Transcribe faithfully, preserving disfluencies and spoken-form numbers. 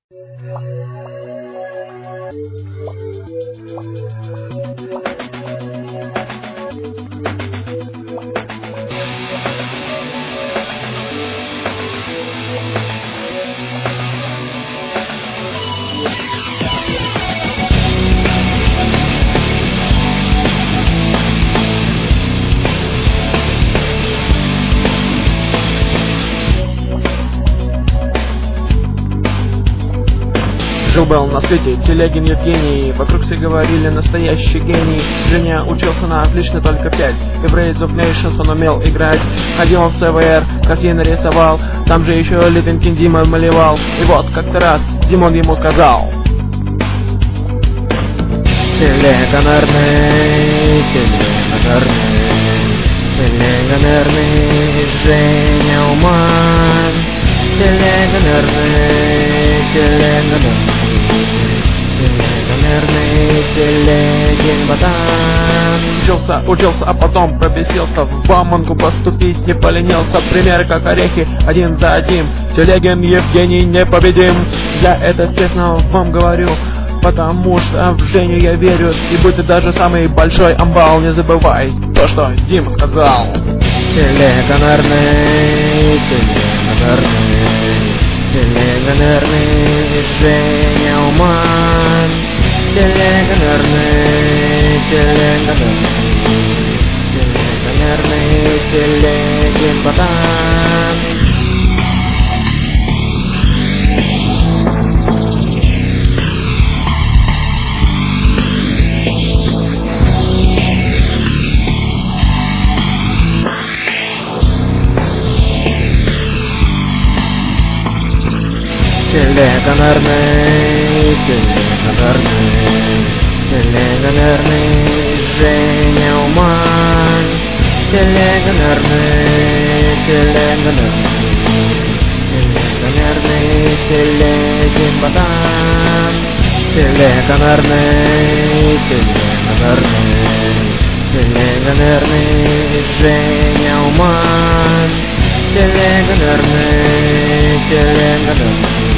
Жил-был на свете Телегин Евгений, вокруг все говорили настоящий гений. Женя учился на отлично только пять, и в Raids of Nations он умел играть. Ходил он в си ви ар, картины рисовал, там же еще Литвинкин Дима малевал. И вот как-то раз Димон ему сказал: Телега нервный, телега нервный, телега нервный, Женя уман. Телега нервный, телега нервный, телега нервный, Телегин ботан. Учился, учился, а потом пробесился, в Бауманку поступить не поленился. Пример как орехи, один за одним, Телегин Евгений непобедим. Я это честно вам говорю, потому что в Женю я верю. И будь ты даже самый большой амбал, не забывай то, что Дима сказал. Телега нервный, телега нервный, телега нервный, Женя уман. Телега нервный, телега нервный, телега нервный, Телегин ботан. Телега нервный, телега нервный, телега нервный, Женя уман. Телега нервный, телега нервный, телега нервный, Телегин ботан. Телега нервный, телега нервный, телега нервный, Женя уман. Телега нервный, телега нервный,